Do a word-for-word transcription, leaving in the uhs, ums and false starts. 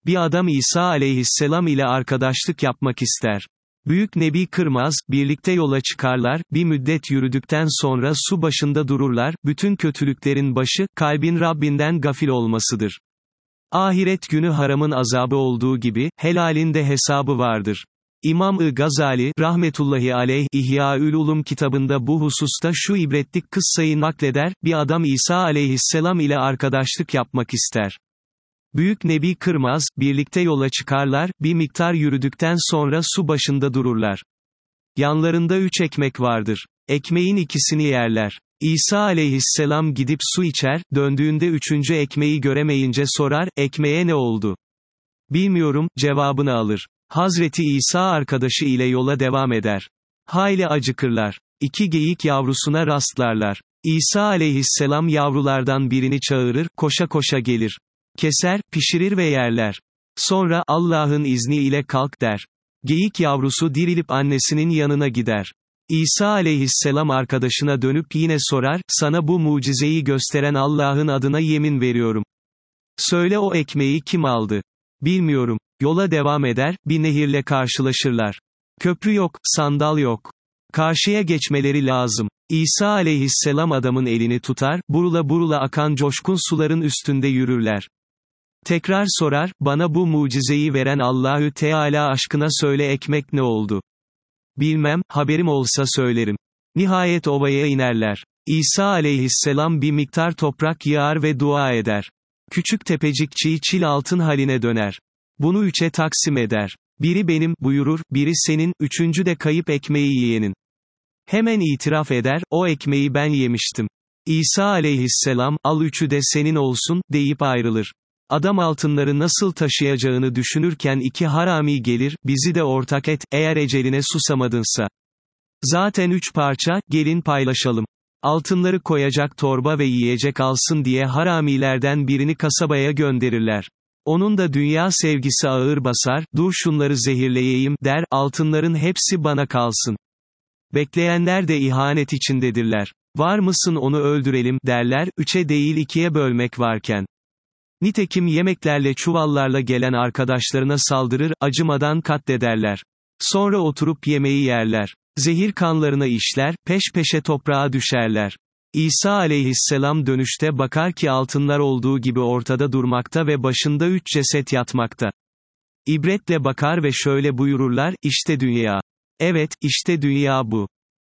Bir adam İsa aleyhisselam ile arkadaşlık yapmak ister. Büyük Nebi kırmaz, birlikte yola çıkarlar, bir müddet yürüdükten sonra su başında dururlar, bütün kötülüklerin başı, kalbin Rabbinden gafil olmasıdır. Ahiret günü haramın azabı olduğu gibi, helalin de hesabı vardır. İmam-ı Gazali, rahmetullahi aleyh, İhya-ül Ulum kitabında bu hususta şu ibretlik kıssayı nakleder, bir adam İsa aleyhisselam ile arkadaşlık yapmak ister. Büyük Nebi kırmaz, birlikte yola çıkarlar, bir miktar yürüdükten sonra su başında dururlar. Yanlarında üç ekmek vardır. Ekmeğin ikisini yerler. İsa aleyhisselam gidip su içer, döndüğünde üçüncü ekmeği göremeyince sorar, ekmeğe ne oldu? Bilmiyorum, cevabını alır. Hazreti İsa arkadaşı ile yola devam eder. Hayli acıkırlar. İki geyik yavrusuna rastlarlar. İsa aleyhisselam yavrulardan birini çağırır, koşa koşa gelir. Keser, pişirir ve yerler. Sonra, Allah'ın izniyle kalk der. Geyik yavrusu dirilip annesinin yanına gider. İsa aleyhisselam arkadaşına dönüp yine sorar, sana bu mucizeyi gösteren Allah'ın adına yemin veriyorum. Söyle o ekmeği kim aldı? Bilmiyorum. Yola devam eder, bir nehirle karşılaşırlar. Köprü yok, sandal yok. Karşıya geçmeleri lazım. İsa aleyhisselam adamın elini tutar, burula burula akan coşkun suların üstünde yürürler. Tekrar sorar, bana bu mucizeyi veren Allahü Teala aşkına söyle ekmek ne oldu? Bilmem, haberim olsa söylerim. Nihayet ovaya inerler. İsa aleyhisselam bir miktar toprak yığar ve dua eder. Küçük tepecik çiğ çil altın haline döner. Bunu üçe taksim eder. Biri benim, buyurur, biri senin, üçüncü de kayıp ekmeği yiyenin. Hemen itiraf eder, o ekmeği ben yemiştim. İsa aleyhisselam, al üçü de senin olsun, deyip ayrılır. Adam altınları nasıl taşıyacağını düşünürken iki harami gelir, bizi de ortak et, eğer eceline susamadınsa. Zaten üç parça, gelin paylaşalım. Altınları koyacak torba ve yiyecek alsın diye haramilerden birini kasabaya gönderirler. Onun da dünya sevgisi ağır basar, dur şunları zehirleyeyim, der, altınların hepsi bana kalsın. Bekleyenler de ihanet içindedirler. Var mısın onu öldürelim, derler, üçe değil ikiye bölmek varken. Nitekim yemeklerle çuvallarla gelen arkadaşlarına saldırır, acımadan katlederler. Sonra oturup yemeği yerler. Zehir kanlarına işler, peş peşe toprağa düşerler. İsa aleyhisselam dönüşte bakar ki altınlar olduğu gibi ortada durmakta ve başında üç ceset yatmakta. İbretle bakar ve şöyle buyururlar, işte dünya. Evet, işte dünya bu.